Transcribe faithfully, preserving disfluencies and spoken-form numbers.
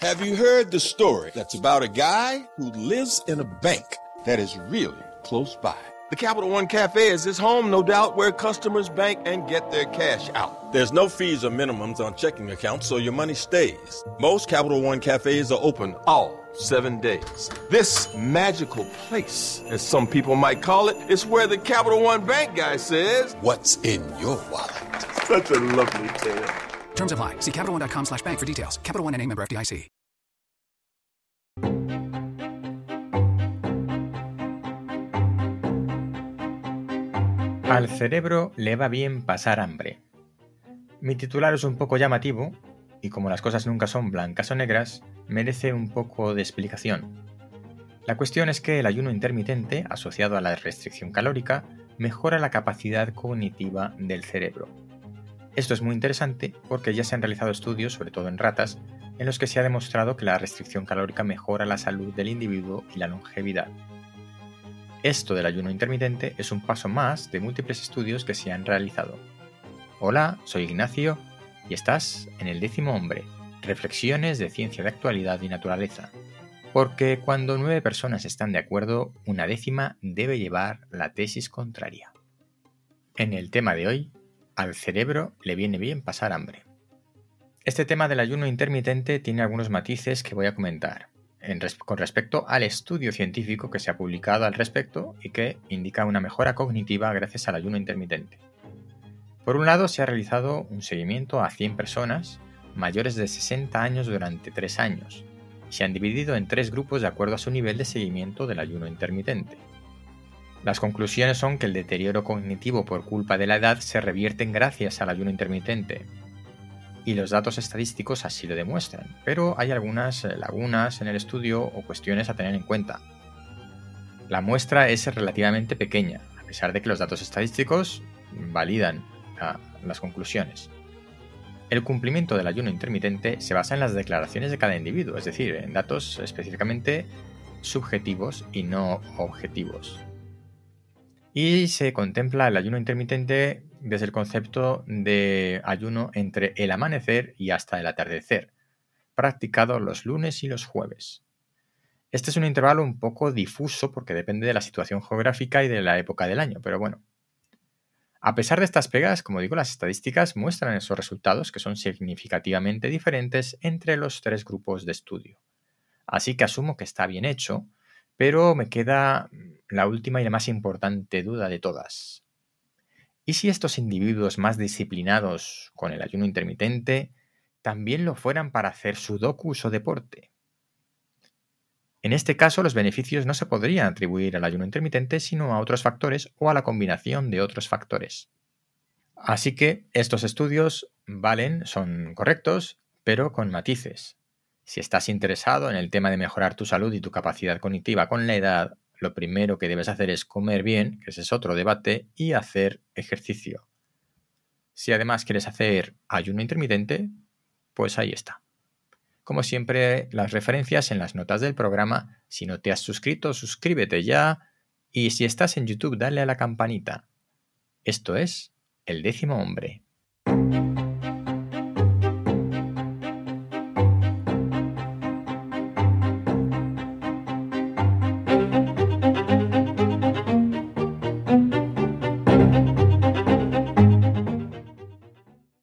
Have you heard the story that's about a guy who lives in a bank that is really close by? The Capital One Cafe is his home, no doubt, where customers bank and get their cash out. There's no fees or minimums on checking accounts, so your money stays. Most Capital One Cafes are open all seven days. This magical place, as some people might call it, is where the Capital One Bank guy says, "What's in your wallet?" Such a lovely tale. Terms apply. See CapitalOne.com slash bank for details. Capital One N A member F D I C. Al cerebro le va bien pasar hambre. Mi titular es un poco llamativo y como las cosas nunca son blancas o negras, merece un poco de explicación. La cuestión es que el ayuno intermitente, asociado a la restricción calórica, mejora la capacidad cognitiva del cerebro. Esto es muy interesante porque ya se han realizado estudios, sobre todo en ratas, en los que se ha demostrado que la restricción calórica mejora la salud del individuo y la longevidad. Esto del ayuno intermitente es un paso más de múltiples estudios que se han realizado. Hola, soy Ignacio y estás en El Décimo Hombre, reflexiones de ciencia de actualidad y naturaleza. Porque cuando nueve personas están de acuerdo, una décima debe llevar la tesis contraria. En el tema de hoy, al cerebro le viene bien pasar hambre. Este tema del ayuno intermitente tiene algunos matices que voy a comentar en res- con respecto al estudio científico que se ha publicado al respecto y que indica una mejora cognitiva gracias al ayuno intermitente. Por un lado, se ha realizado un seguimiento a cien personas mayores de sesenta años durante tres años y se han dividido en tres grupos de acuerdo a su nivel de seguimiento del ayuno intermitente. Las conclusiones son que el deterioro cognitivo por culpa de la edad se revierte gracias al ayuno intermitente, y los datos estadísticos así lo demuestran, pero hay algunas lagunas en el estudio o cuestiones a tener en cuenta. La muestra es relativamente pequeña, a pesar de que los datos estadísticos validan a las conclusiones. El cumplimiento del ayuno intermitente se basa en las declaraciones de cada individuo, es decir, en datos específicamente subjetivos y no objetivos. Y se contempla el ayuno intermitente desde el concepto de ayuno entre el amanecer y hasta el atardecer, practicado los lunes y los jueves. Este es un intervalo un poco difuso porque depende de la situación geográfica y de la época del año, pero bueno. A pesar de estas pegas, como digo, las estadísticas muestran esos resultados que son significativamente diferentes entre los tres grupos de estudio. Así que asumo que está bien hecho, pero me queda la última y la más importante duda de todas. ¿Y si estos individuos más disciplinados con el ayuno intermitente también lo fueran para hacer sudokus o deporte? En este caso, los beneficios no se podrían atribuir al ayuno intermitente, sino a otros factores o a la combinación de otros factores. Así que estos estudios valen, son correctos, pero con matices. Si estás interesado en el tema de mejorar tu salud y tu capacidad cognitiva con la edad, lo primero que debes hacer es comer bien, que ese es otro debate, y hacer ejercicio. Si además quieres hacer ayuno intermitente, pues ahí está. Como siempre, las referencias en las notas del programa. Si no te has suscrito, suscríbete ya. Y si estás en YouTube, dale a la campanita. Esto es El Décimo Hombre.